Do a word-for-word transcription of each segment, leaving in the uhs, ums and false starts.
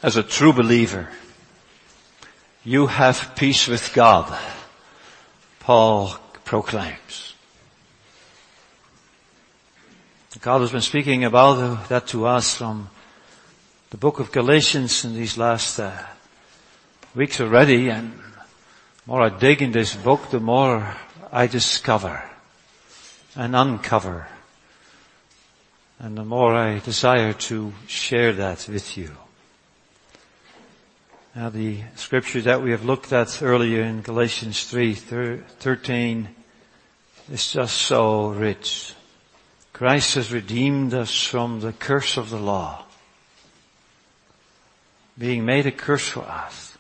As a true believer, you have peace with God, Paul proclaims. God has been speaking about that to us from the book of Galatians in these last uh, weeks already, and the more I dig in this book, the more I discover and uncover, and the more I desire to share that with you. Now the scripture that we have looked at earlier in Galatians three thirteen is just so rich. Christ has redeemed us from the curse of the law, being made a curse for us.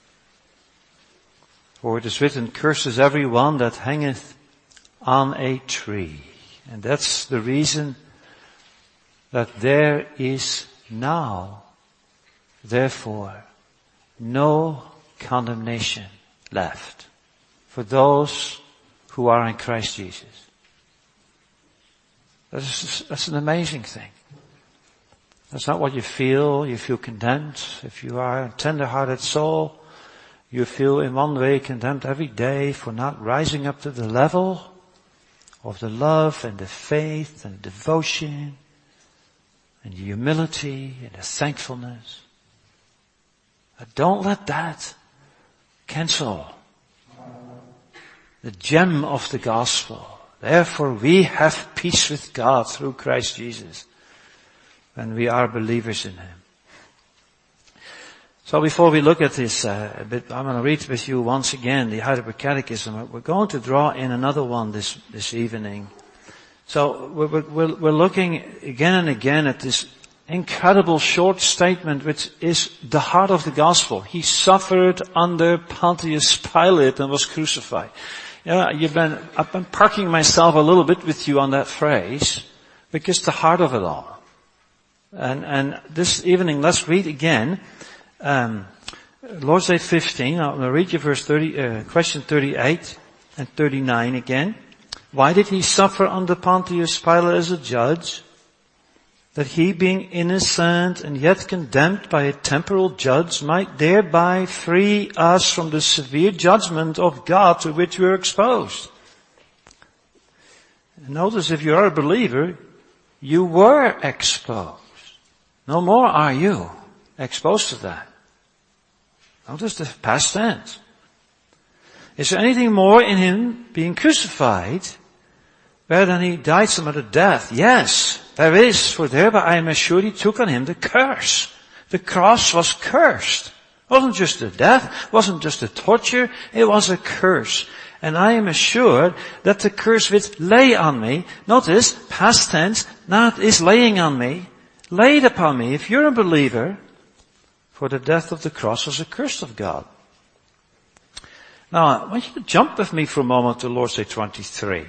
For it is written, curses every one that hangeth on a tree. And that's the reason that there is now, therefore, no condemnation left for those who are in Christ Jesus. That's, that's an amazing thing. That's not what you feel. You feel condemned. If you are a tender-hearted soul, you feel in one way condemned every day for not rising up to the level of the love and the faith and the devotion and the humility and the thankfulness. But don't let that cancel the gem of the gospel. Therefore we have peace with God through Christ Jesus when we are believers in Him. So before we look at this uh, a bit, I'm going to read with you once again the Heidelberg Catechism. We're going to draw in another one this, this evening. So we're, we're, we're looking again and again at this incredible short statement which is the heart of the gospel. He suffered under Pontius Pilate and was crucified. Yeah, you've been, I've been parking myself a little bit with you on that phrase because the heart of it all. And, and this evening, let's read again, um, Lord's Day fifteen. I'm going to read you verse thirty, uh, question thirty-eight and thirty-nine again. Why did he suffer under Pontius Pilate as a judge? That he, being innocent and yet condemned by a temporal judge, might thereby free us from the severe judgment of God to which we are exposed. Notice, if you are a believer, you were exposed. No more are you exposed to that. Notice the past tense. Is there anything more in him being crucified where than he died some other death? Yes. There is, for thereby I am assured he took on him the curse. The cross was cursed. It wasn't just the death, it wasn't just the torture, it was a curse. And I am assured that the curse which lay on me, notice, past tense, not is laying on me, laid upon me. If you're a believer, for the death of the cross was a curse of God. Now, I want you to jump with me for a moment to Lord's Day twenty-three.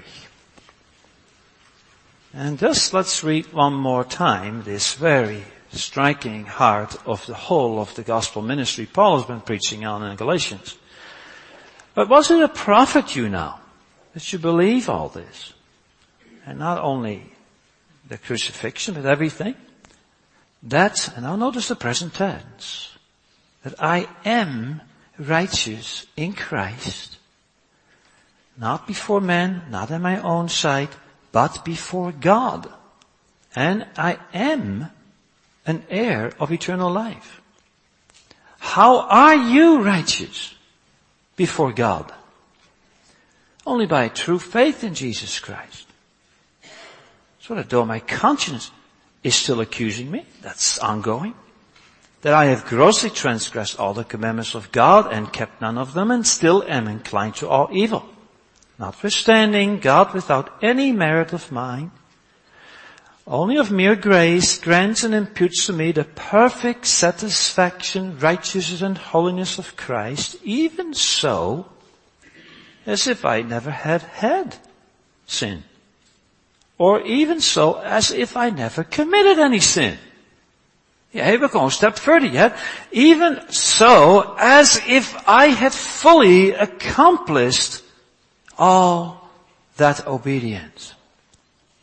And just let's read one more time this very striking heart of the whole of the gospel ministry Paul has been preaching on in Galatians. But was it a profit you now that you believe all this? And not only the crucifixion, but everything? That, and now notice the present tense, that I am righteous in Christ, not before men, not in my own sight, but before God. And I am an heir of eternal life. How are you righteous before God? Only by true faith in Jesus Christ. So that though my conscience is still accusing me, that's ongoing, that I have grossly transgressed all the commandments of God and kept none of them, and still am inclined to all evil. Notwithstanding, God, without any merit of mine, only of mere grace, grants and imputes to me the perfect satisfaction, righteousness and holiness of Christ, even so, as if I never had had sin. Or even so, as if I never committed any sin. Yeah, we're going a step further yet. Even so, as if I had fully accomplished all that obedience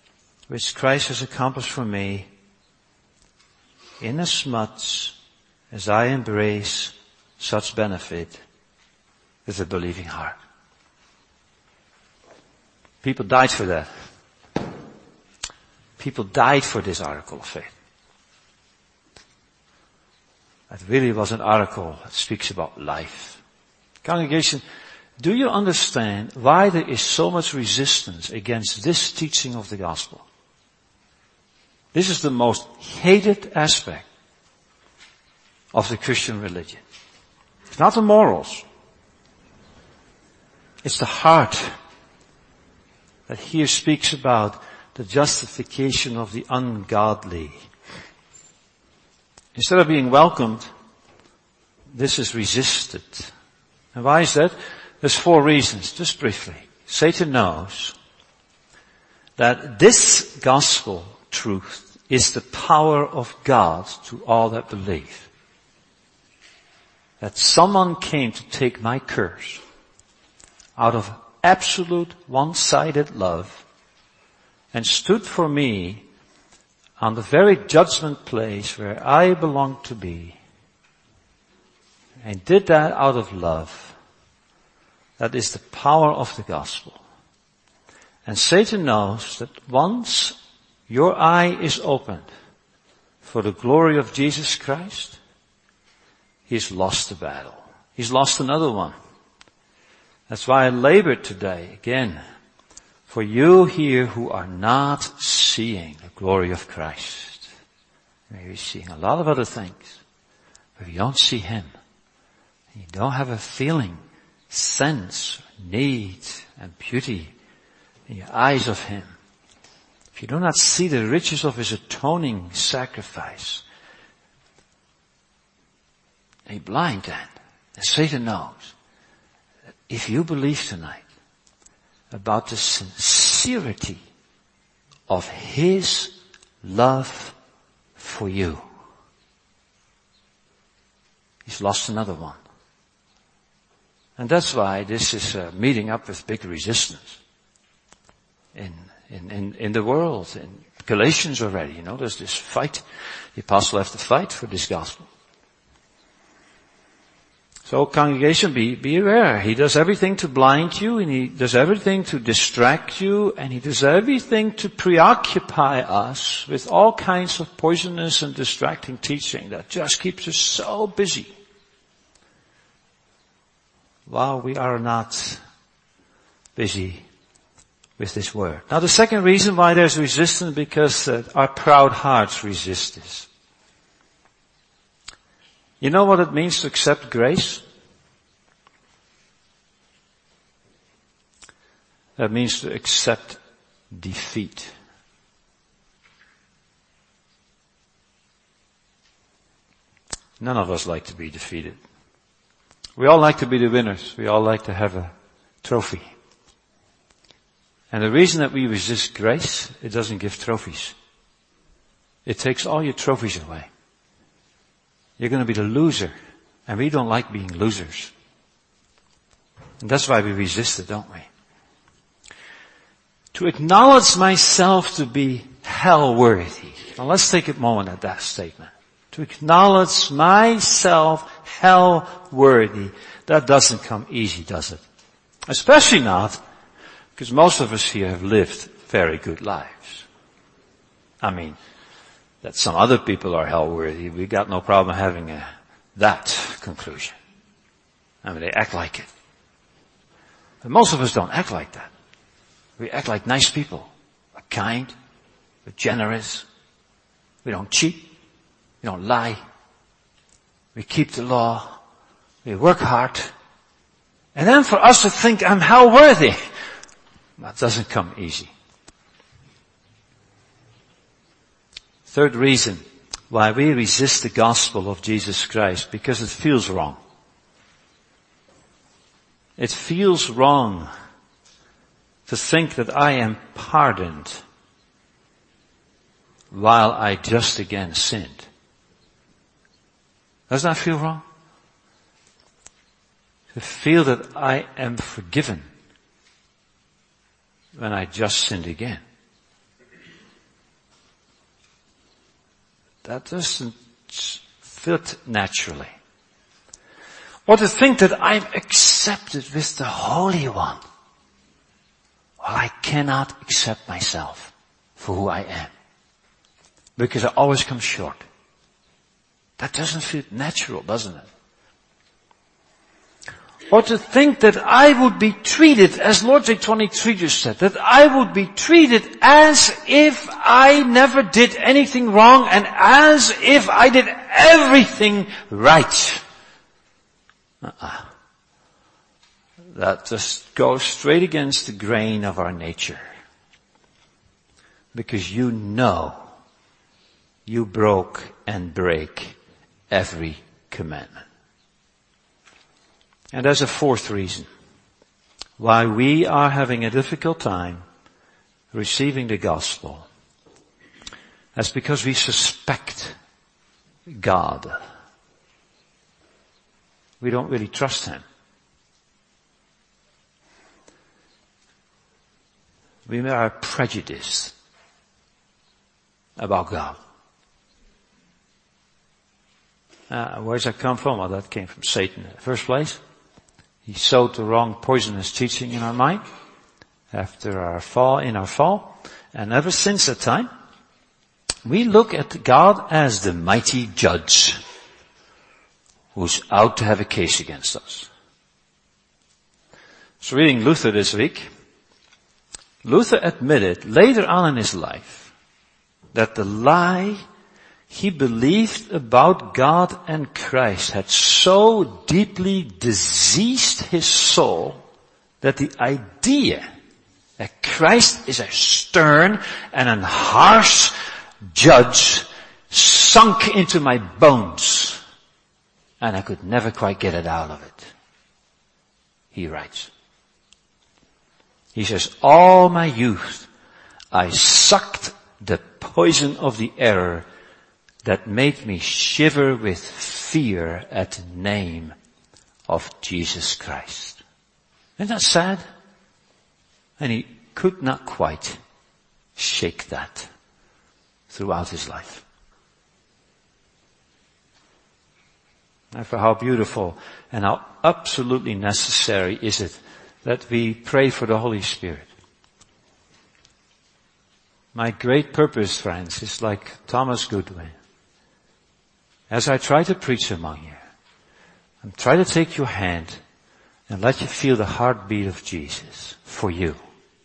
which Christ has accomplished for me, inasmuch as I embrace such benefit with a believing heart. People died for that. People died for this article of faith. It really was an article that speaks about life. Congregation, do you understand why there is so much resistance against this teaching of the gospel? This is the most hated aspect of the Christian religion. It's not the morals. It's the heart that here speaks about the justification of the ungodly. Instead of being welcomed, this is resisted. And why is that? There's four reasons, just briefly. Satan knows that this gospel truth is the power of God to all that believe. That someone came to take my curse out of absolute one-sided love and stood for me on the very judgment place where I belong to be, and did that out of love. That is the power of the gospel. And Satan knows that once your eye is opened for the glory of Jesus Christ, he's lost the battle. He's lost another one. That's why I labor today, again, for you here who are not seeing the glory of Christ. Maybe seeing a lot of other things, but if you don't see Him, you don't have a feeling, sense, need, and beauty in your eyes of Him, if you do not see the riches of His atoning sacrifice, and you're blind then, and Satan knows that if you believe tonight about the sincerity of His love for you, he's lost another one. And that's why this is uh, meeting up with big resistance in, in, in, in the world. In Galatians already, you know, there's this fight. The apostle has to fight for this gospel. So congregation, be, be aware. He does everything to blind you, and he does everything to distract you, and he does everything to preoccupy us with all kinds of poisonous and distracting teaching that just keeps us so busy while we are not busy with this word. Now the second reason why there's resistance, because uh, our proud hearts resist this. You know what it means to accept grace? That means to accept defeat. None of us like to be defeated. We all like to be the winners. We all like to have a trophy. And the reason that we resist grace, it doesn't give trophies. It takes all your trophies away. You're going to be the loser. And we don't like being losers. And that's why we resist it, don't we? To acknowledge myself to be hell worthy. Now let's take a moment at that statement. To acknowledge myself hell worthy. That doesn't come easy, does it? Especially not because most of us here have lived very good lives. I mean, that some other people are hell worthy, we got no problem having a, that conclusion. I mean, they act like it. But most of us don't act like that. We act like nice people. We're kind. We're generous. We don't cheat. We don't lie. We keep the law. We work hard. And then for us to think I'm hell worthy, that doesn't come easy. Third reason why we resist the gospel of Jesus Christ, because it feels wrong. It feels wrong to think that I am pardoned while I just again sinned. Does that feel wrong? To feel that I am forgiven when I just sinned again. That doesn't fit naturally. Or to think that I'm accepted with the Holy One. Well, I cannot accept myself for who I am. Because I always come short. That doesn't feel natural, doesn't it? Or to think that I would be treated, as Lord J. twenty-three just said, that I would be treated as if I never did anything wrong and as if I did everything right. Uh-uh. That just goes straight against the grain of our nature. Because you know you broke and break every commandment. And there's a fourth reason why we are having a difficult time receiving the gospel. That's because we suspect God. We don't really trust Him. We are prejudiced about God. Uh, where's that come from? Well, that came from Satan in the first place. He sowed the wrong poisonous teaching in our mind after our fall, in our fall. And ever since that time, we look at God as the mighty judge who's out to have a case against us. So reading Luther this week, Luther admitted later on in his life that the lie he believed about God and Christ had so deeply diseased his soul that the idea that Christ is a stern and a harsh judge sunk into my bones, and I could never quite get it out of it. He writes. He says, all my youth I sucked the poison of the error that made me shiver with fear at the name of Jesus Christ. Isn't that sad? And he could not quite shake that throughout his life. And for how beautiful and how absolutely necessary is it that we pray for the Holy Spirit. My great purpose, friends, is like Thomas Goodwin. As I try to preach among you, and try to take your hand and let you feel the heartbeat of Jesus for you.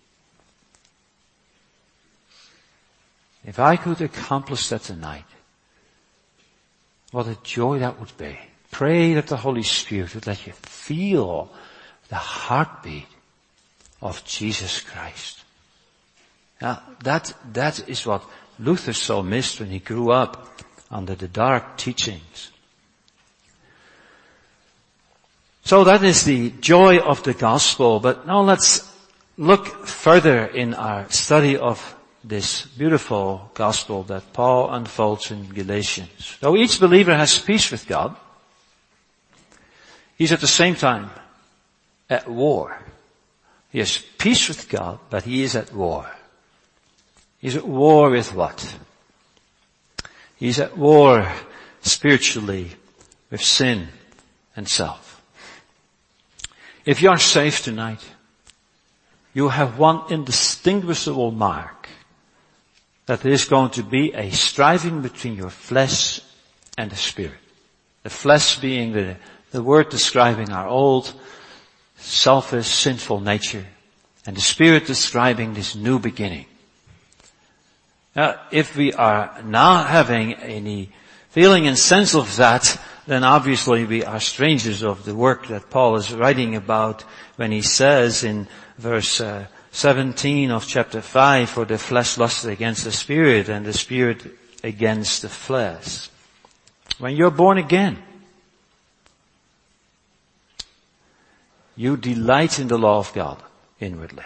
If I could accomplish that tonight, what a joy that would be. Pray that the Holy Spirit would let you feel the heartbeat of Jesus Christ. Now, that, that is what Luther so missed when he grew up under the dark teachings. So that is the joy of the gospel. But now let's look further in our study of this beautiful gospel that Paul unfolds in Galatians. Though each believer has peace with God, he's at the same time at war. He has peace with God, but he is at war. He's at war with what? He's at war spiritually with sin and self. If you are saved tonight, you have one indistinguishable mark, that there is going to be a striving between your flesh and the spirit. The flesh being the, the word describing our old, selfish, sinful nature, and the spirit describing this new beginning. Now, if we are not having any feeling and sense of that, then obviously we are strangers of the work that Paul is writing about when he says in verse uh, seventeen of chapter five, for the flesh lusted against the spirit and the spirit against the flesh. When you're born again, you delight in the law of God inwardly.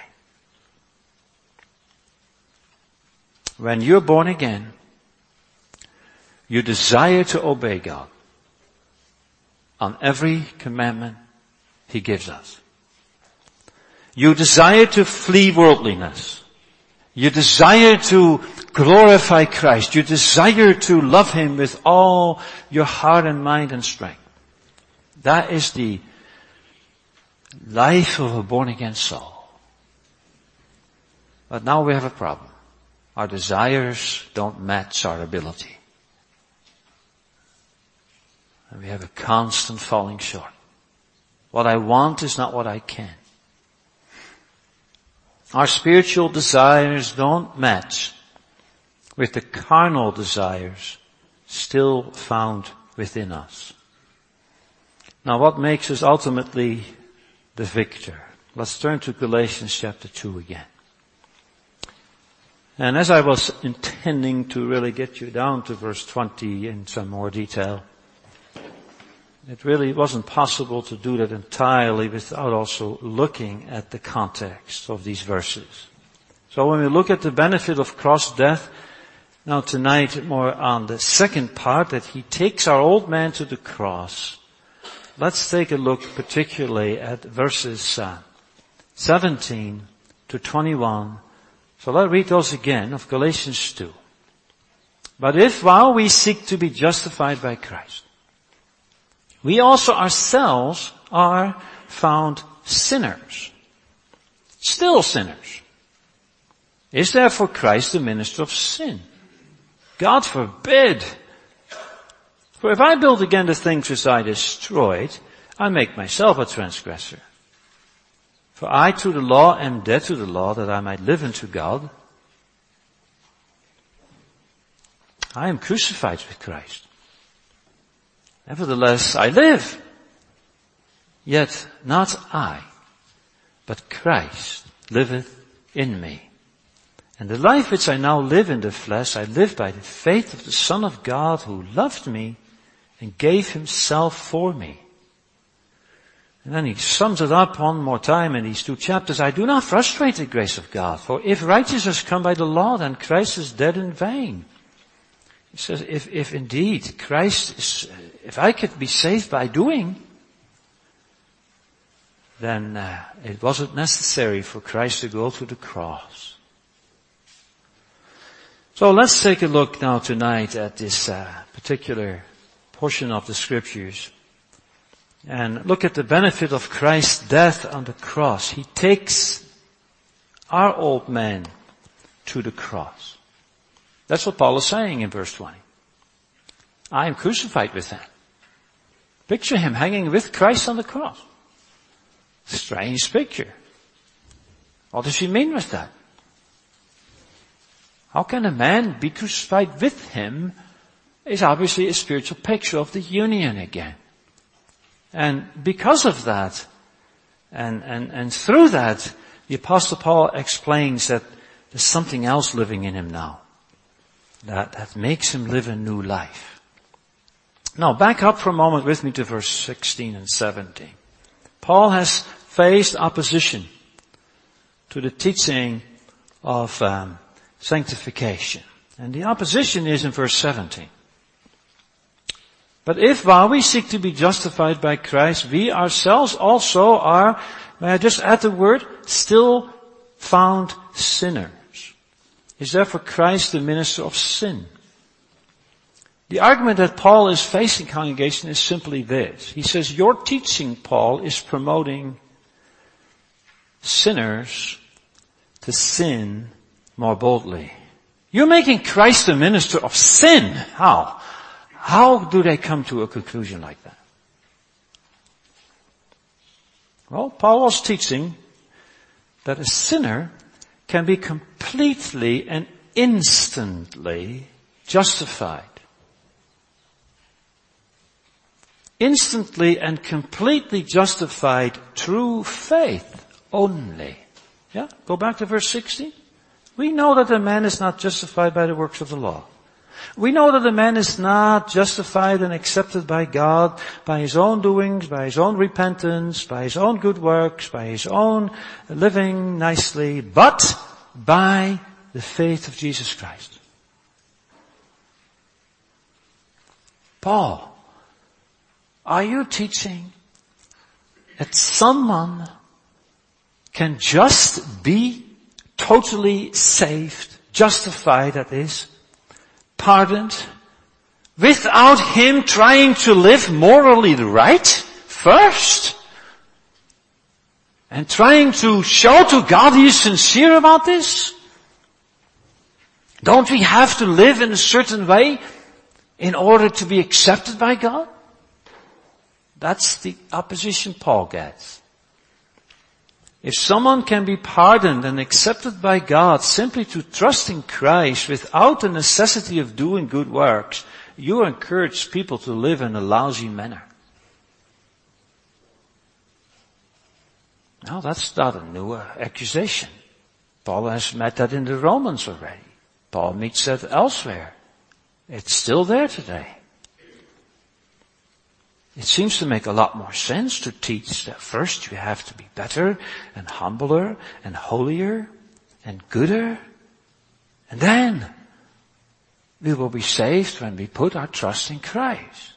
When you're born again, you desire to obey God on every commandment He gives us. You desire to flee worldliness You desire to glorify Christ. You desire to love Him with all your heart and mind and strength. That is the life of a born-again soul. But now we have a problem. Our desires don't match our ability. And we have a constant falling short. What I want is not what I can. Our spiritual desires don't match with the carnal desires still found within us. Now what makes us ultimately the victor? Let's turn to Galatians chapter two again. And as I was intending to really get you down to verse twenty in some more detail, it really wasn't possible to do that entirely without also looking at the context of these verses. So when we look at the benefit of cross death, now tonight more on the second part, that He takes our old man to the cross. Let's take a look particularly at verses uh, seventeen to twenty-one. So let's read those again of Galatians two. But if while we seek to be justified by Christ, we also ourselves are found sinners, still sinners, is therefore Christ the minister of sin? God forbid. For if I build again the things which I destroyed, I make myself a transgressor. For I through the law am dead to the law, that I might live unto God. I am crucified with Christ. Nevertheless I live. Yet not I, but Christ liveth in me. And the life which I now live in the flesh, I live by the faith of the Son of God, who loved me and gave Himself for me. And then he sums it up one more time in these two chapters. I do not frustrate the grace of God, for if righteousness come by the law, then Christ is dead in vain. He says, if, if indeed Christ is, if I could be saved by doing, then uh, it wasn't necessary for Christ to go to the cross. So let's take a look now tonight at this uh, particular portion of the Scriptures and look at the benefit of Christ's death on the cross. He takes our old man to the cross. That's what Paul is saying in verse twenty. I am crucified with Him. Picture him hanging with Christ on the cross. Strange picture. What does he mean with that? How can a man be crucified with Him? Is obviously a spiritual picture of the union again. And because of that, and, and, and through that, the Apostle Paul explains that there's something else living in him now. That, that makes him live a new life. Now back up for a moment with me to verse sixteen and seventeen. Paul has faced opposition to the teaching of um, sanctification. And the opposition is in verse seventeen. But if while we seek to be justified by Christ, we ourselves also are, may I just add the word, still found sinners, is therefore Christ the minister of sin? The argument that Paul is facing, congregation, is simply this. He says, your teaching, Paul, is promoting sinners to sin more boldly. You're making Christ the minister of sin. How? How do they come to a conclusion like that? Well, Paul was teaching that a sinner can be completely and instantly justified. Instantly and completely justified through faith only. Yeah? Go back to verse sixteen. We know that a man is not justified by the works of the law. We know that a man is not justified and accepted by God by his own doings, by his own repentance, by his own good works, by his own living nicely, but by the faith of Jesus Christ. Paul, are you teaching that someone can just be totally saved, justified that is, pardoned, without him trying to live morally right first, and trying to show to God he is sincere about this? Don't we have to live in a certain way in order to be accepted by God? That's the opposition Paul gets. If someone can be pardoned and accepted by God simply to trust in Christ without the necessity of doing good works, you encourage people to live in a lousy manner. Now that's not a new uh, accusation. Paul has met that in the Romans already. Paul meets that elsewhere. It's still there today. It seems to make a lot more sense to teach that first you have to be better and humbler and holier and gooder. And then we will be saved when we put our trust in Christ.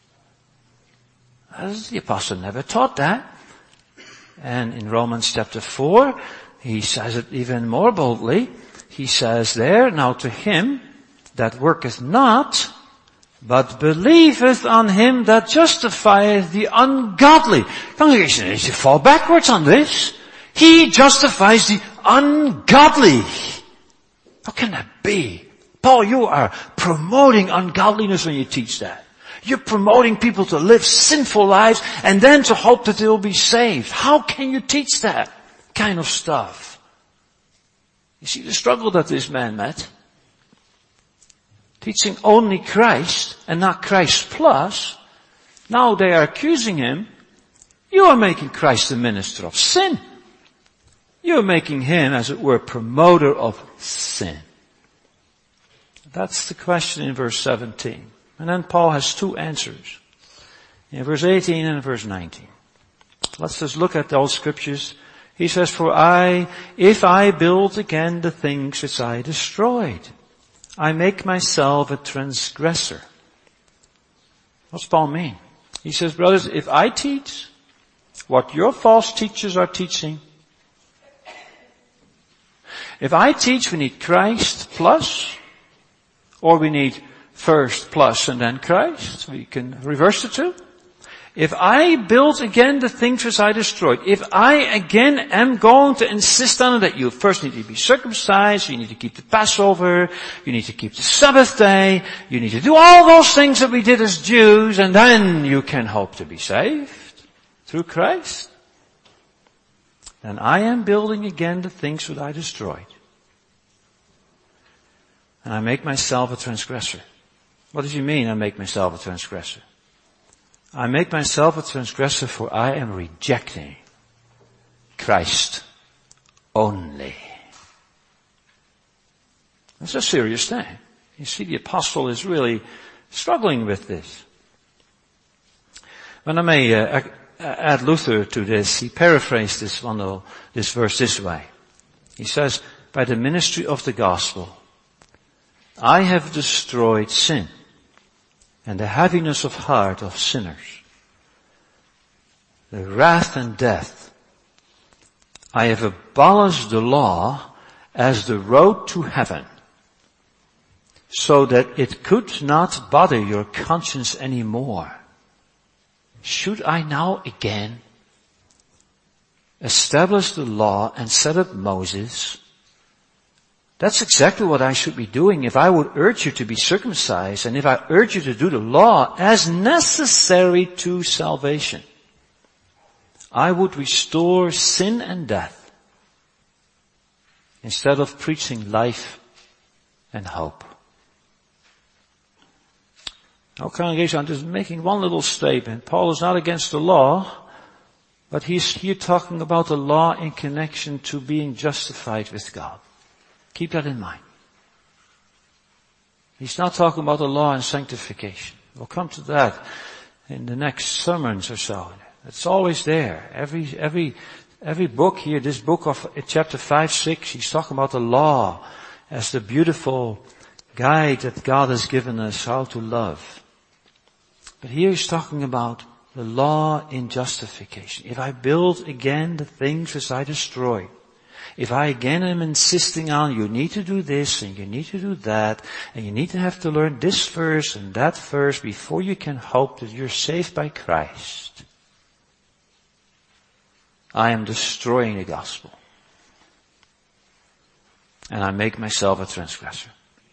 As the apostle never taught that. And in Romans chapter four, he says it even more boldly. He says there, now to him that worketh not, but believeth on him that justifieth the ungodly. Congregation, if you fall backwards on this, he justifies the ungodly. How can that be? Paul, you are promoting ungodliness when you teach that. You're promoting people to live sinful lives and then to hope that they'll be saved. How can you teach that kind of stuff? You see the struggle that this man met? Teaching only Christ and not Christ plus. Now they are accusing him. You are making Christ the minister of sin. You are making him, as it were, promoter of sin. That's the question in verse seventeen. And then Paul has two answers. In verse eighteen and verse nineteen. Let's just look at those scriptures. He says, for I, if I build again the things which I destroyed, I make myself a transgressor. What's Paul mean? He says, brothers, if I teach what your false teachers are teaching, if I teach we need Christ plus, or we need first plus and then Christ, we can reverse the two. If I build again the things which I destroyed, if I again am going to insist on it that you first need to be circumcised, you need to keep the Passover, you need to keep the Sabbath day, you need to do all those things that we did as Jews, and then you can hope to be saved through Christ, then I am building again the things that I destroyed. And I make myself a transgressor. What does he mean, I make myself a transgressor? I make myself a transgressor, for I am rejecting Christ only. That's a serious thing. You see, the apostle is really struggling with this. When I may uh, add Luther to this, he paraphrased this one, this verse this way. He says, by the ministry of the gospel, I have destroyed sin and the heaviness of heart of sinners, the wrath and death. I have abolished the law as the road to heaven, so that it could not bother your conscience anymore. Should I now again establish the law and set up Moses? That's exactly what I should be doing if I would urge you to be circumcised and if I urge you to do the law as necessary to salvation. I would restore sin and death instead of preaching life and hope. Now, congregation, I'm just making one little statement. Paul is not against the law, but he's here talking about the law in connection to being justified with God. Keep that in mind. He's not talking about the law and sanctification. We'll come to that in the next sermons or so. It's always there. Every, every, every book here, this book of chapter five, six, he's talking about the law as the beautiful guide that God has given us how to love. But here he's talking about the law in justification. If I build again the things which I destroyed, If I again am insisting on you need to do this and you need to do that and you need to have to learn this verse and that verse before you can hope that you're saved by Christ, I am destroying the gospel. And I make myself a transgressor.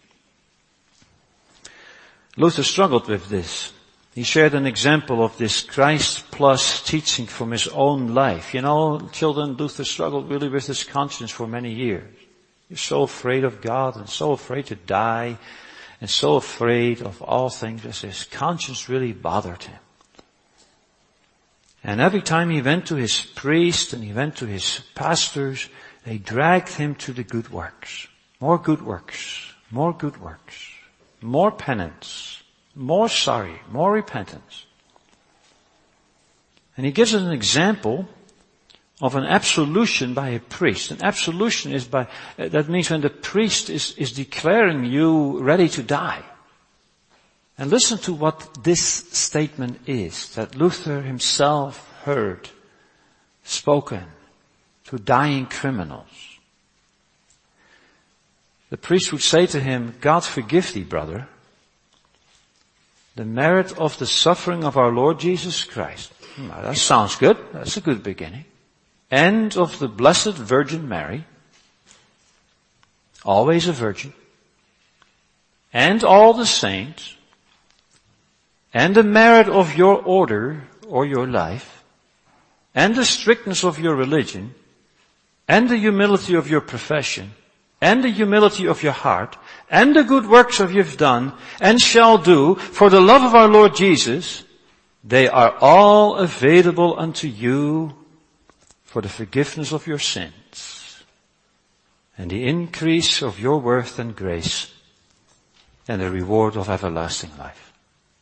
Luther struggled with this. He shared an example of this Christ plus teaching from his own life. You know, children, Luther struggled really with his conscience for many years. He was so afraid of God and so afraid to die and so afraid of all things that his conscience really bothered him. And every time he went to his priest and he went to his pastors, they dragged him to the good works. More good works. More good works. More penance. More sorry. More repentance. And he gives us an example of an absolution by a priest. An absolution is by, that means when the priest is, is declaring you ready to die. And listen to what this statement is that Luther himself heard spoken to dying criminals. The priest would say to him, God forgive thee, brother, the merit of the suffering of our Lord Jesus Christ. Now, that sounds good. That's a good beginning. And of the Blessed Virgin Mary, always a virgin, and all the saints, and the merit of your order or your life, and the strictness of your religion, and the humility of your profession, and the humility of your heart, and the good works that you've done, and shall do, for the love of our Lord Jesus, they are all available unto you for the forgiveness of your sins, and the increase of your worth and grace, and the reward of everlasting life.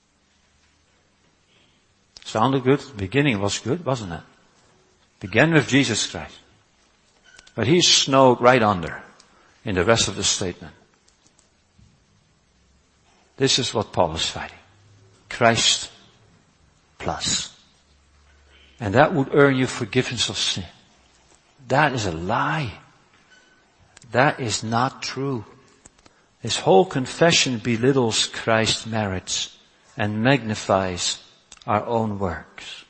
Sounded good? The beginning was good, wasn't it? Began with Jesus Christ. But he's snowed right under in the rest of the statement. This is what Paul is fighting. Christ plus. And that would earn you forgiveness of sin. That is a lie. That is not true. This whole confession belittles Christ's merits and magnifies our own works.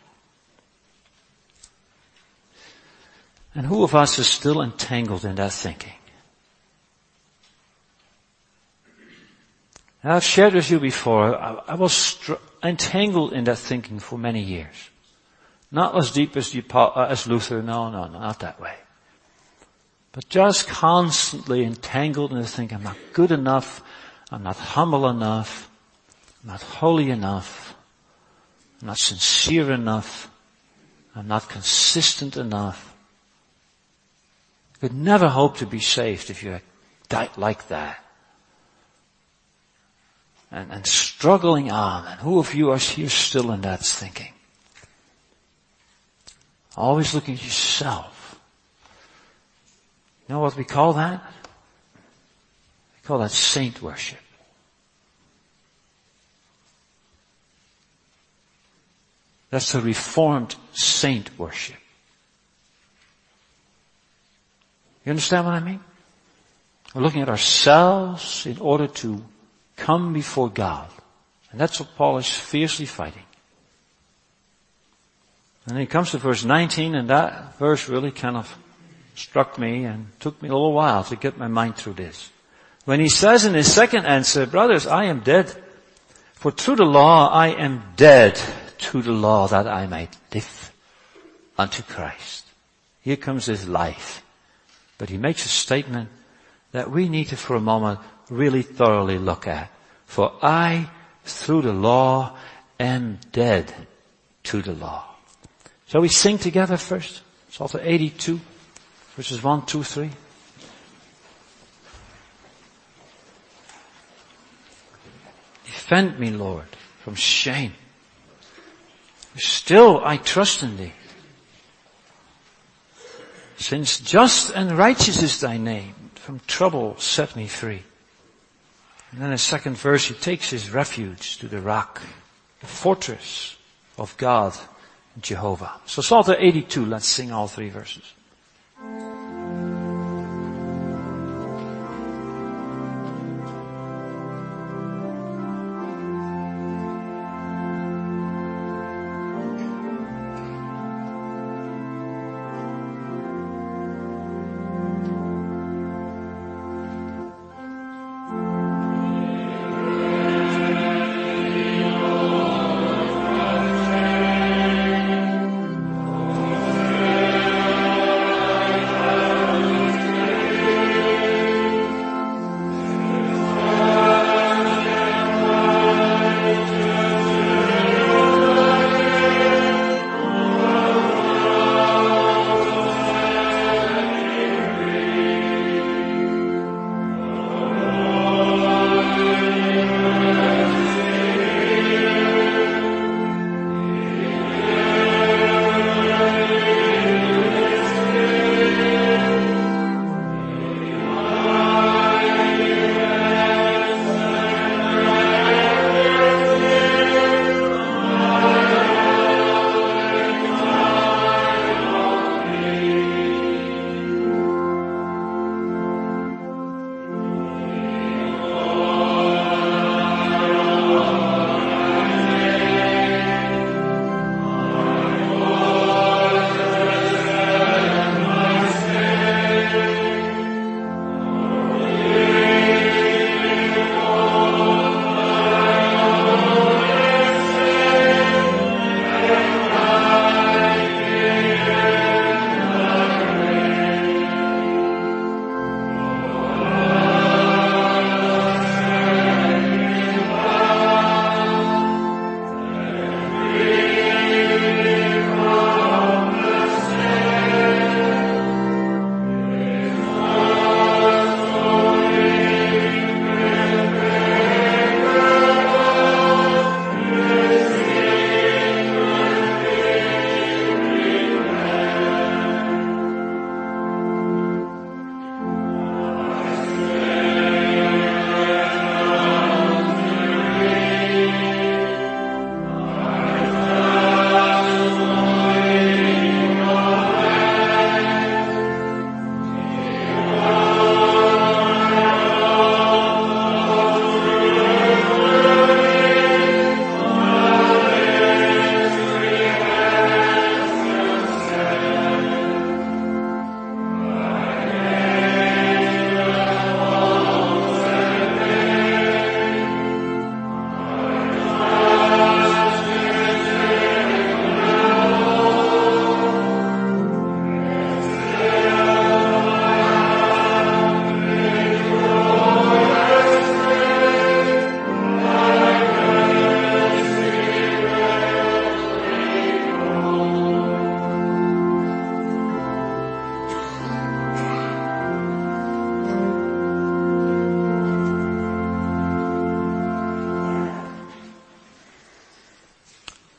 And who of us is still entangled in that thinking? Now, I've shared with you before, I, I was str- entangled in that thinking for many years. Not as deep as, the, uh, as Luther, no, no, no, not that way. But just constantly entangled in the thinking, I'm not good enough, I'm not humble enough, I'm not holy enough, I'm not sincere enough, I'm not consistent enough. You could never hope to be saved if you're like that. And, and struggling on. And who of you are here still in that thinking? Always looking at yourself. You know what we call that? We call that saint worship. That's the Reformed saint worship. You understand what I mean? We're looking at ourselves in order to come before God. And that's what Paul is fiercely fighting. And then he comes to verse nineteen, and that verse really kind of struck me and took me a little while to get my mind through this. When he says in his second answer, brothers, I am dead. For through the law I am dead to the law that I might live unto Christ. Here comes his life. But he makes a statement that we need to for a moment really thoroughly look at. For I, through the law, am dead to the law. Shall we sing together first? Psalm eighty-two, verses one, two, three. Defend me, Lord, from shame. Still I trust in thee. Since just and righteous is thy name, from trouble set me free. And then the second verse, he takes his refuge to the rock, the fortress of God, Jehovah. So Psalm eighty-two, let's sing all three verses.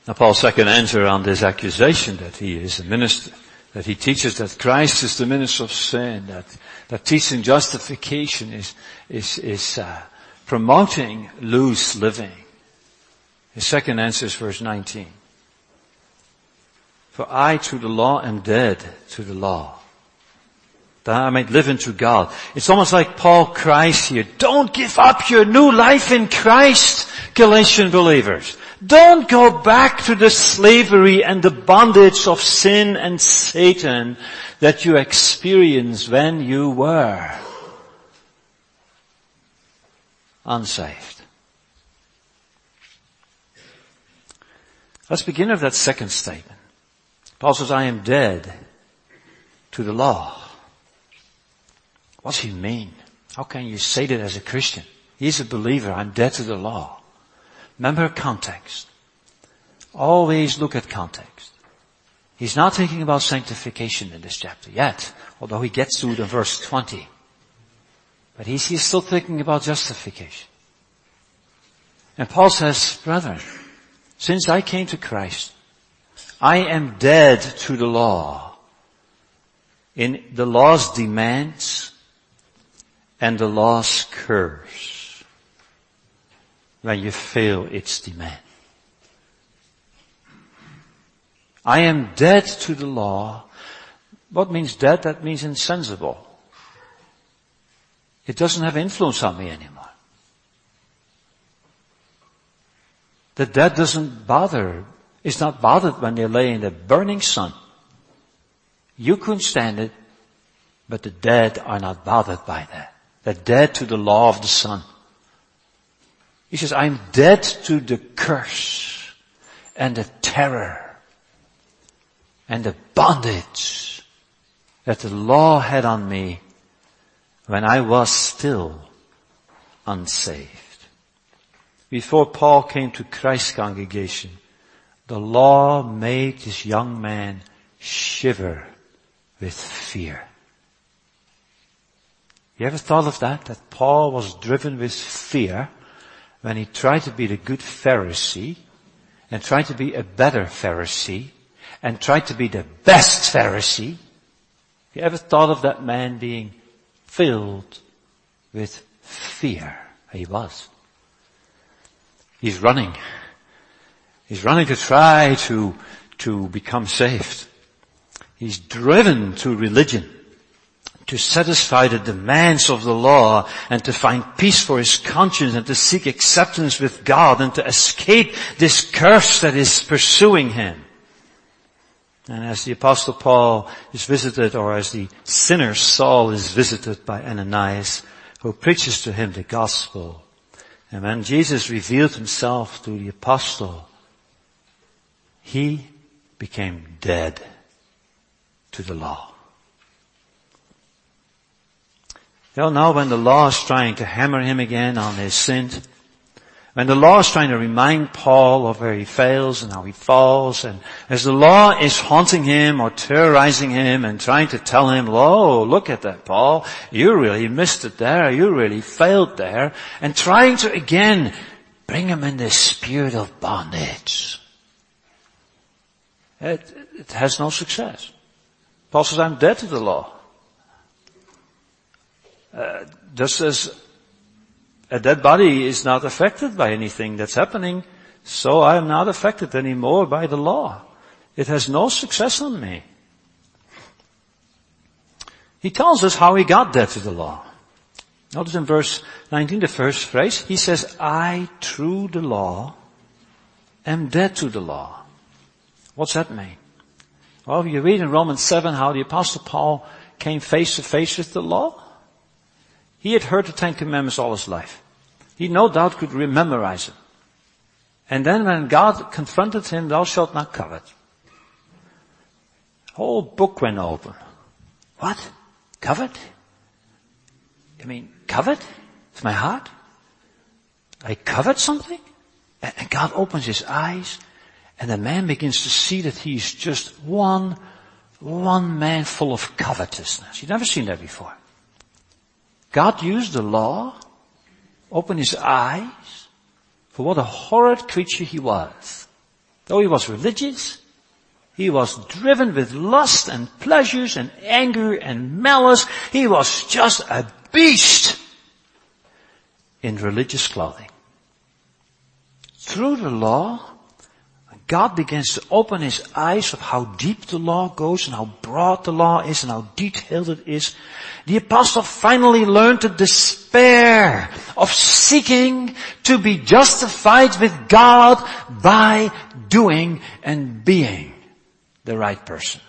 Now Paul's second answer on this accusation that he is a minister, that he teaches that Christ is the minister of sin, that, that teaching justification is, is, is, uh, promoting loose living. His second answer is verse nineteen. For I through the law am dead to the law, that I might live unto God. It's almost like Paul cries here, don't give up your new life in Christ, Galatian believers. Don't go back to the slavery and the bondage of sin and Satan that you experienced when you were unsaved. Let's begin with that second statement. Paul says, I am dead to the law. What's he mean? How can you say that as a Christian? He's a believer. I'm dead to the law. Remember context. Always look at context. He's not thinking about sanctification in this chapter yet, although he gets to it in verse twenty. But he's, he's still thinking about justification. And Paul says, brethren, since I came to Christ, I am dead to the law in the law's demands and the law's curse when you fail its demand. I am dead to the law. What means dead? That means insensible. It doesn't have influence on me anymore. The dead doesn't bother, is not bothered when they lay in the burning sun. You couldn't stand it, but the dead are not bothered by that. They're dead to the law of the sun. He says, I'm dead to the curse and the terror and the bondage that the law had on me when I was still unsaved. Before Paul came to Christ's congregation, the law made this young man shiver with fear. You ever thought of that? That Paul was driven with fear when he tried to be the good Pharisee and tried to be a better Pharisee and tried to be the best Pharisee. You ever thought of that man being filled with fear? He was. He's running. He's running to try to, to become saved. He's driven to religion to satisfy the demands of the law and to find peace for his conscience and to seek acceptance with God and to escape this curse that is pursuing him. And as the Apostle Paul is visited, or as the sinner Saul is visited by Ananias, who preaches to him the gospel, and when Jesus revealed himself to the apostle, he became dead to the law. You know, now when the law is trying to hammer him again on his sin, when the law is trying to remind Paul of where he fails and how he falls, and as the law is haunting him or terrorizing him and trying to tell him, oh, look at that, Paul, you really missed it there, you really failed there, and trying to again bring him in this spirit of bondage, it, it has no success. Paul says, I'm dead to the law. Uh, just as a dead body is not affected by anything that's happening, so I am not affected anymore by the law. It has no success on me. He tells us how he got dead to the law. Notice in verse nineteen, the first phrase, he says, I through the law am dead to the law. What's that mean? Well, you read in Romans seven how the Apostle Paul came face to face with the law. He had heard the Ten Commandments all his life. He no doubt could memorize them. And then when God confronted him, thou shalt not covet, whole book went open. What? Covet? I mean, covet? It's my heart? I covet something? And God opens his eyes, and the man begins to see that he's just one, one man full of covetousness. You've never seen that before. God used the law, opened his eyes for what a horrid creature he was. Though he was religious, he was driven with lust and pleasures and anger and malice. He was just a beast in religious clothing. Through the law, God begins to open his eyes of how deep the law goes and how broad the law is and how detailed it is. The apostle finally learned to despair of seeking to be justified with God by doing and being the right person.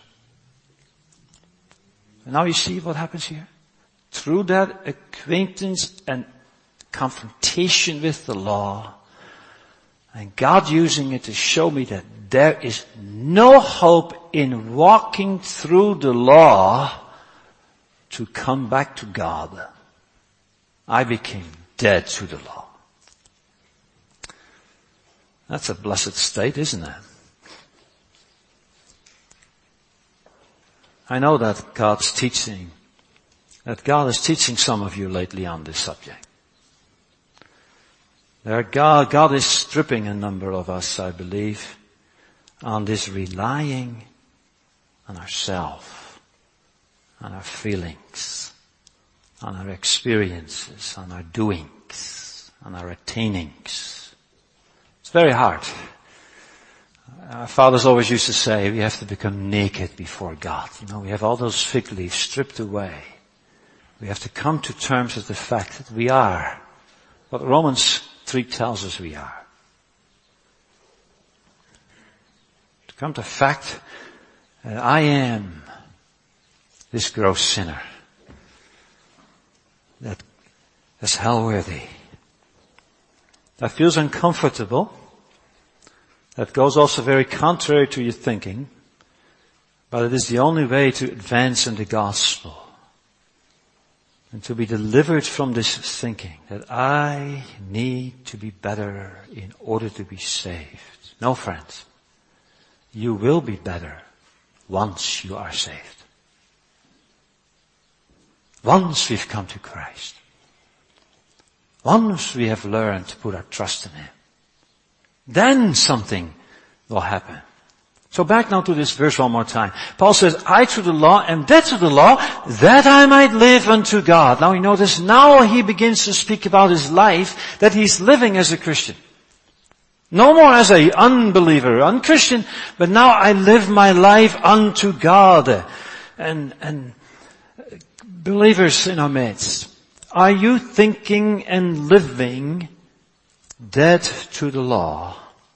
And now you see what happens here? Through that acquaintance and confrontation with the law, and God using it to show me that there is no hope in walking through the law to come back to God, I became dead to the law. That's a blessed state, isn't it? I know that God's teaching, that God is teaching some of you lately on this subject. There, God, God is stripping a number of us, I believe, on this relying on ourselves, on our feelings, on our experiences, on our doings, on our attainings. It's very hard. Our fathers always used to say we have to become naked before God. You know, we have all those fig leaves stripped away. We have to come to terms with the fact that we are what Romans three tells us we are. To come to the fact that I am this gross sinner that is hell-worthy, that feels uncomfortable, that goes also very contrary to your thinking, but it is the only way to advance in the gospel. And to be delivered from this thinking that I need to be better in order to be saved. No, friends. You will be better once you are saved. Once we've come to Christ. Once we have learned to put our trust in him. Then something will happen. So back now to this verse one more time. Paul says, I through the law am dead to the law, that I might live unto God. Now you notice, now he begins to speak about his life, that he's living as a Christian. No more as an unbeliever, unchristian, but now I live my life unto God. And, and believers in our midst, are you thinking and living dead to the law?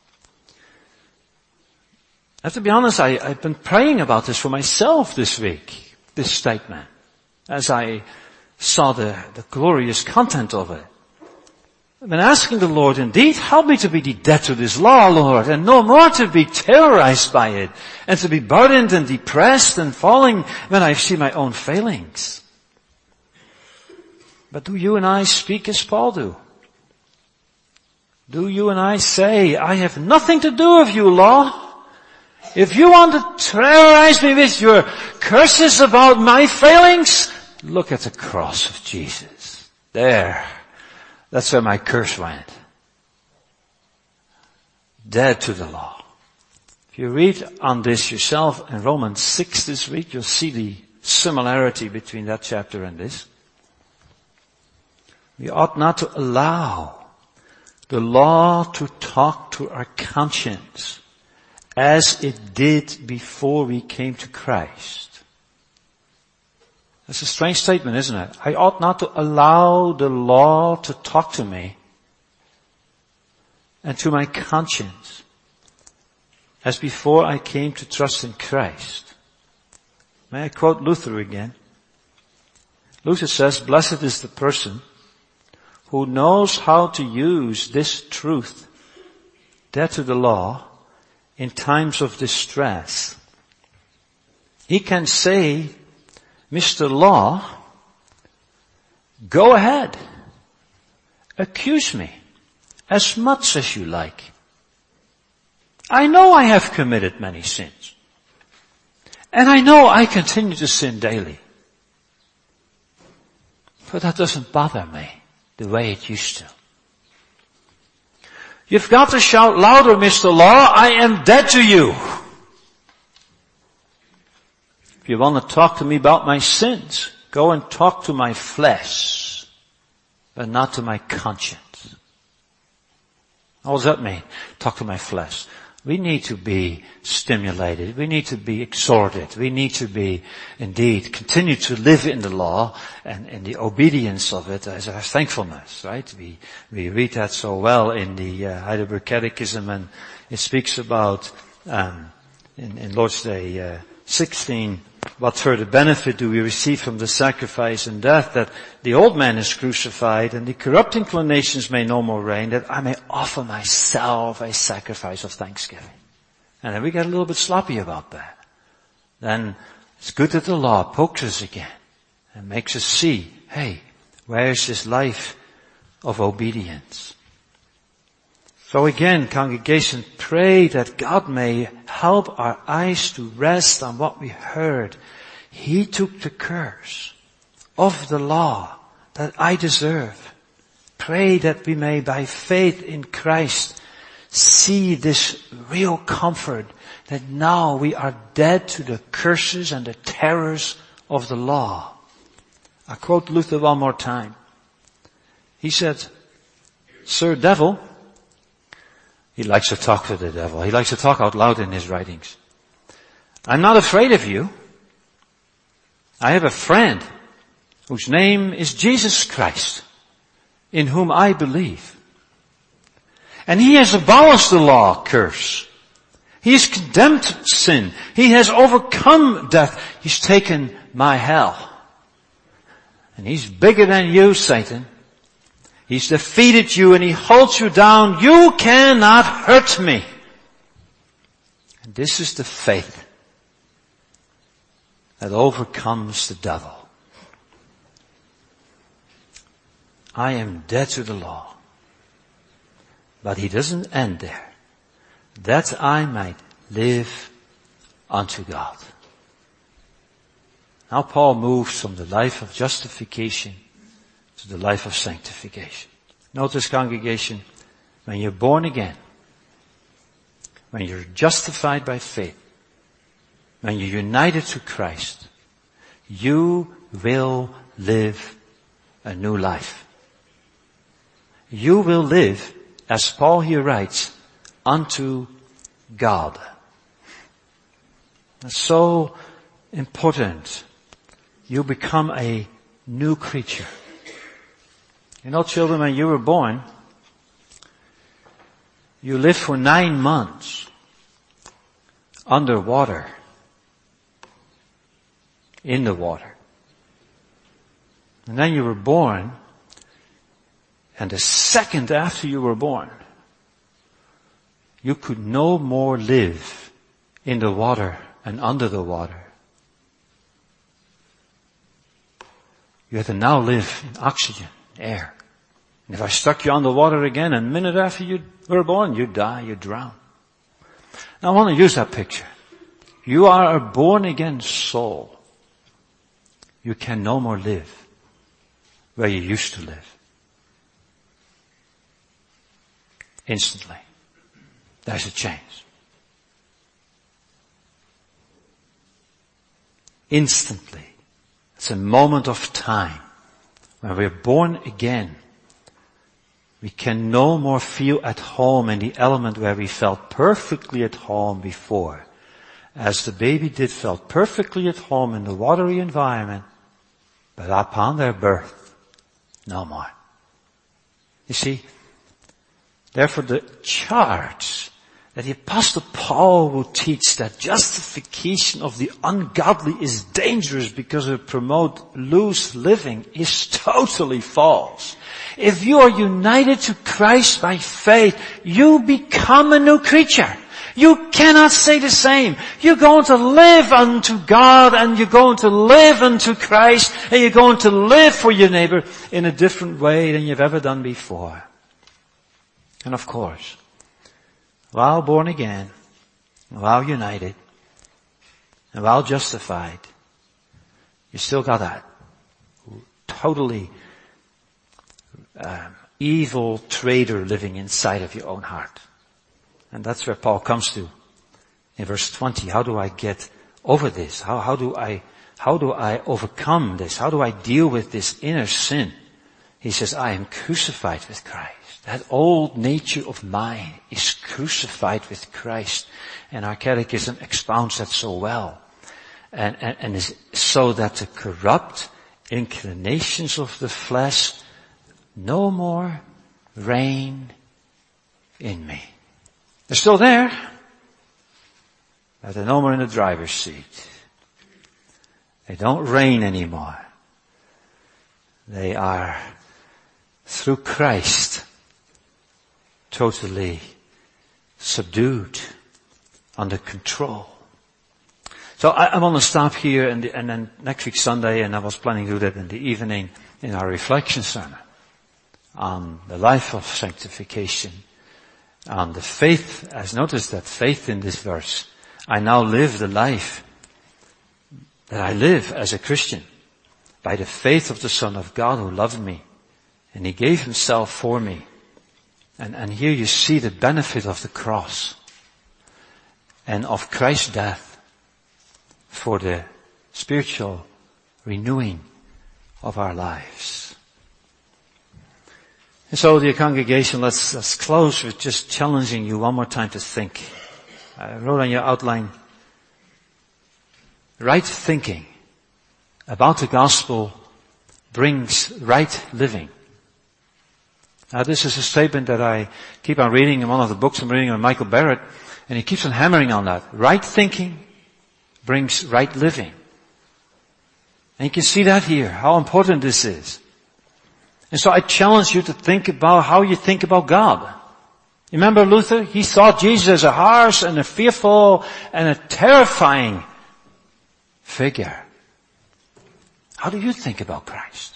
I have to be honest, I, I've been praying about this for myself this week, this statement, as I saw the, the glorious content of it. I've been asking the Lord, indeed, help me to be dead to this law, Lord, and no more to be terrorized by it, and to be burdened and depressed and falling when I see my own failings. But do you and I speak as Paul do? Do you and I say, I have nothing to do with you, law? If you want to terrorize me with your curses about my failings, look at the cross of Jesus. There. That's where my curse went. Dead to the law. If you read on this yourself in Romans six this week, you'll see the similarity between that chapter and this. We ought not to allow the law to talk to our conscience as it did before we came to Christ. That's a strange statement, isn't it? I ought not to allow the law to talk to me and to my conscience as before I came to trust in Christ. May I quote Luther again? Luther says, blessed is the person who knows how to use this truth, dead to the law, in times of distress. He can say, Mister Law, go ahead. Accuse me as much as you like. I know I have committed many sins. And I know I continue to sin daily. But that doesn't bother me the way it used to. You've got to shout louder, Mister Law, I am dead to you. If you want to talk to me about my sins, go and talk to my flesh, but not to my conscience. What does that mean? Talk to my flesh. We need to be stimulated. We need to be exhorted. We need to be, indeed, continue to live in the law and in the obedience of it as our thankfulness, right? We, we read that so well in the uh, Heidelberg Catechism, and it speaks about, um, in, in Lord's Day uh, sixteen, what further benefit do we receive from the sacrifice and death, that the old man is crucified and the corrupt inclinations may no more reign, that I may offer myself a sacrifice of thanksgiving. And then we get a little bit sloppy about that. Then it's good that the law pokes us again and makes us see, hey, where is this life of obedience? So again, congregation, pray that God may help our eyes to rest on what we heard. He took the curse of the law that I deserve. Pray that we may, by faith in Christ, see this real comfort that now we are dead to the curses and the terrors of the law. I quote Luther one more time. He said, Sir Devil, he likes to talk to the devil. He likes to talk out loud in his writings. I'm not afraid of you. I have a friend whose name is Jesus Christ, in whom I believe. And he has abolished the law curse. He has condemned sin. He has overcome death. He's taken my hell. And he's bigger than you, Satan. He's defeated you and he holds you down. You cannot hurt me. And this is the faith that overcomes the devil. I am dead to the law. But he doesn't end there. That I might live unto God. Now Paul moves from the life of justification to the life of sanctification. Notice, congregation, when you're born again, when you're justified by faith, when you're united to Christ, you will live a new life. You will live, as Paul here writes, unto God. That's so important. You become a new creature. You know, children, when you were born, you lived for nine months underwater, in the water. And then you were born, and the second after you were born, you could no more live in the water and under the water. You have to now live in oxygen, air. And if I stuck you underwater again, a minute after you were born, you die, you drown. Now I want to use that picture. You are a born again soul. You can no more live where you used to live. Instantly. There's a change. Instantly. It's a moment of time when we're born again. We can no more feel at home in the element where we felt perfectly at home before. As the baby did felt perfectly at home in the watery environment, but upon their birth, no more. You see, therefore the charge that the Apostle Paul will teach that justification of the ungodly is dangerous because it promotes loose living is totally false. If you are united to Christ by faith, you become a new creature. You cannot say the same. You're going to live unto God and you're going to live unto Christ and you're going to live for your neighbor in a different way than you've ever done before. And of course, while born again, while united, and while justified, you still got that totally um, evil traitor living inside of your own heart. And that's where Paul comes to in verse twenty. How do I get over this? How, how do I, how do I overcome this? How do I deal with this inner sin? He says, I am crucified with Christ. That old nature of mine is crucified with Christ. And our catechism expounds that so well. And, and, and is so that the corrupt inclinations of the flesh no more reign in me. They're still there, but they're no more in the driver's seat. They don't reign anymore. They are, through Christ, totally subdued, under control. So I, I want to stop here, and, and then next week Sunday, and I was planning to do that in the evening in our reflection sermon on the life of sanctification, on the faith. As noticed that faith in this verse. I now live the life that I live as a Christian by the faith of the Son of God who loved me, and He gave Himself for me. And, and here you see the benefit of the cross and of Christ's death for the spiritual renewing of our lives. And so, dear congregation, let's, let's close with just challenging you one more time to think. I wrote on your outline, right thinking about the gospel brings right living. Now, this is a statement that I keep on reading in one of the books I'm reading on Michael Barrett, and he keeps on hammering on that. Right thinking brings right living. And you can see that here, how important this is. And so I challenge you to think about how you think about God. You remember Luther? He thought Jesus as a harsh and a fearful and a terrifying figure. How do you think about Christ?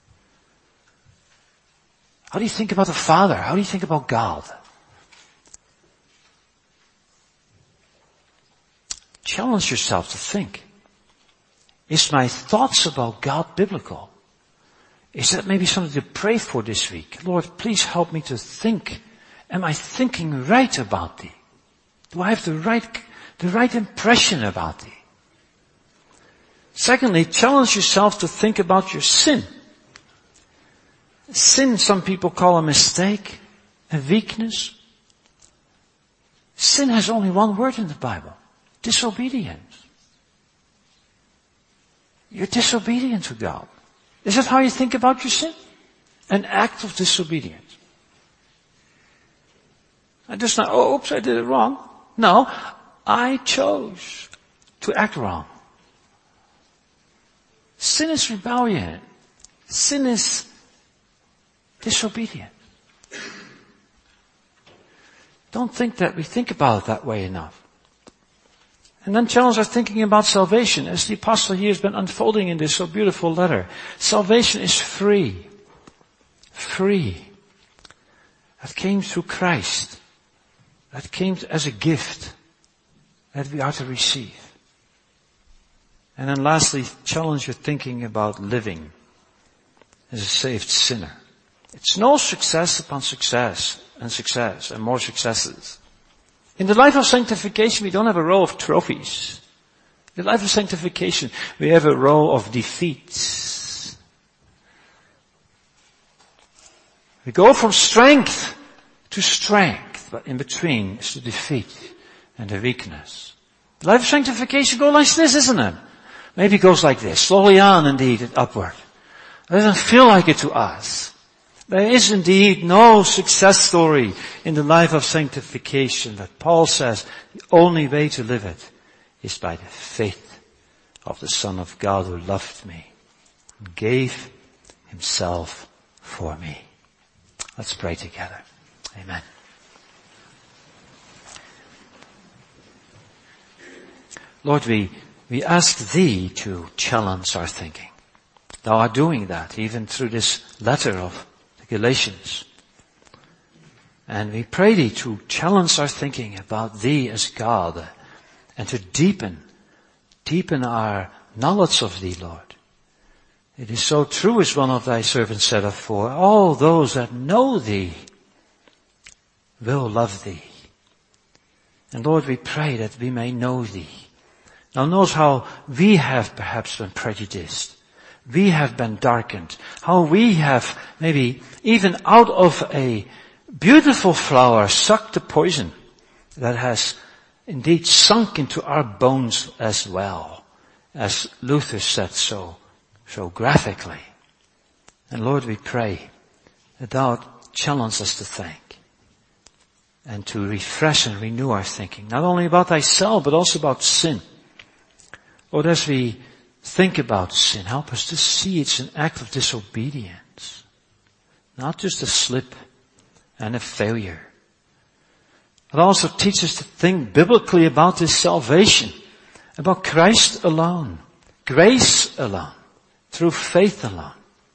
How do you think about the Father? How do you think about God? Challenge yourself to think. Is my thoughts about God biblical? Is that maybe something to pray for this week? Lord, please help me to think. Am I thinking right about Thee? Do I have the right, the right impression about Thee? Secondly, challenge yourself to think about your sin. Sin, some people call a mistake, a weakness. Sin has only one word in the Bible. Disobedience. You're disobedient to God. Is that how you think about your sin? An act of disobedience. I just not, oh, oops, I did it wrong. No, I chose to act wrong. Sin is rebellion. Sin is disobedience. Don't think that we think about it that way enough. And then challenge our thinking about salvation, as the apostle here has been unfolding in this so beautiful letter. Salvation is free. Free. That came through Christ. That came as a gift that we are to receive. And then lastly, challenge your thinking about living as a saved sinner. It's no success upon success and success and more successes. In the life of sanctification, we don't have a row of trophies. In the life of sanctification, we have a row of defeats. We go from strength to strength, but in between is the defeat and the weakness. The life of sanctification goes like this, isn't it? Maybe it goes like this, slowly on indeed, upward. It doesn't feel like it to us. There is indeed no success story in the life of sanctification, but Paul says the only way to live it is by the faith of the Son of God who loved me and gave Himself for me. Let's pray together. Amen. Lord, we, we ask Thee to challenge our thinking. Thou art doing that even through this letter of Galatians. And we pray Thee to challenge our thinking about Thee as God and to deepen, deepen our knowledge of Thee, Lord. It is so true as one of thy servants said afore, all those that know thee will love thee. And Lord, we pray that we may know thee. Now notice how we have perhaps been prejudiced. We have been darkened. How we have maybe even out of a beautiful flower sucked the poison that has indeed sunk into our bones as well, as Luther said so, so graphically. And Lord, we pray that thou challenge us to think and to refresh and renew our thinking, not only about thyself, but also about sin. Lord, as we think about sin, help us to see it's an act of disobedience, not just a slip and a failure. But also teach us to think biblically about this salvation, about Christ alone, grace alone, through faith alone.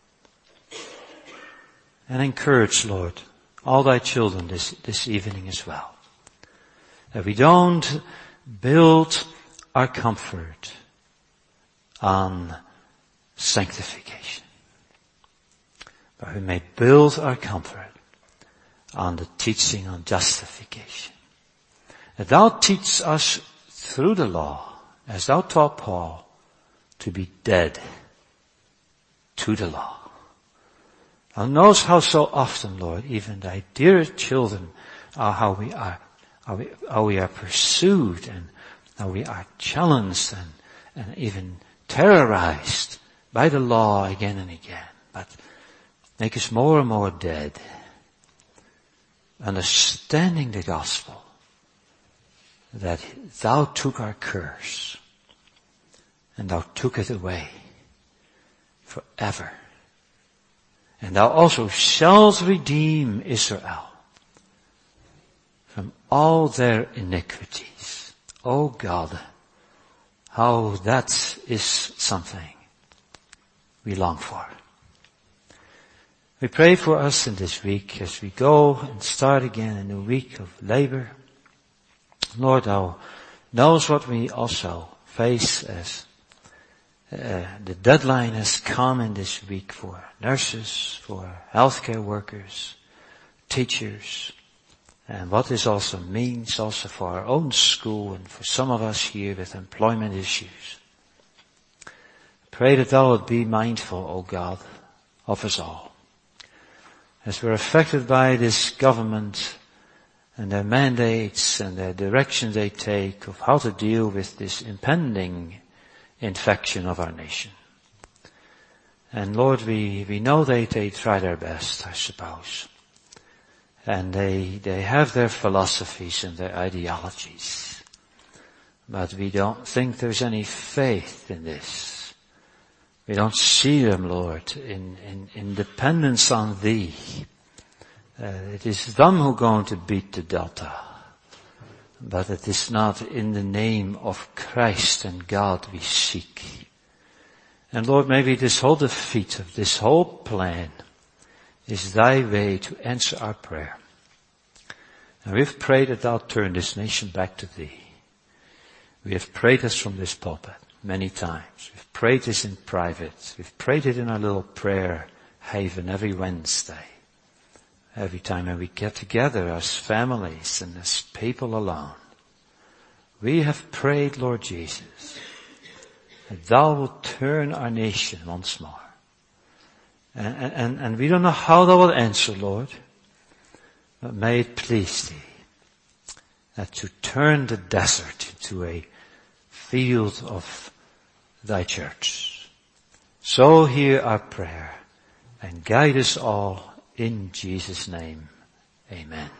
And encourage, Lord, all thy children this, this evening as well, that we don't build our comfort on sanctification, but we may build our comfort on the teaching on justification. That thou teach us through the law, as thou taught Paul, to be dead to the law. Thou knowest how so often, Lord, even thy dear children are how we are, how we, how we are pursued and how we are challenged and, and even terrorized by the law again and again. But make us more and more dead, understanding the gospel, that thou took our curse and thou took it away forever. And thou also shalt redeem Israel from all their iniquities. Oh God, how that is something we long for. We pray for us in this week as we go and start again a new week of labor. Lord, thou knows what we also face as uh, the deadline has come in this week for nurses, for healthcare workers, teachers, and what this also means also for our own school and for some of us here with employment issues. Pray that thou would be mindful, O God, of us all. As we're affected by this government and their mandates and their direction they take of how to deal with this impending infection of our nation. And Lord, we, we know they, they try their best, I suppose. And they, they have their philosophies and their ideologies. But we don't think there's any faith in this. We don't see them, Lord, in, in, in dependence on Thee. Uh, it is them who are going to beat the Delta. But it is not in the name of Christ and God we seek. And Lord, maybe this whole defeat of this whole plan is Thy way to answer our prayer. And we've prayed that Thou turn this nation back to Thee. We have prayed this from this pulpit many times. We've prayed this in private. We've prayed it in our little prayer haven every Wednesday. Every time when we get together as families and as people alone. We have prayed, Lord Jesus, that Thou wilt turn our nation once more. And, and, and we don't know how Thou will answer, Lord, but may it please Thee that to turn the desert into a field of Thy church. So hear our prayer and guide us all in Jesus' name. Amen.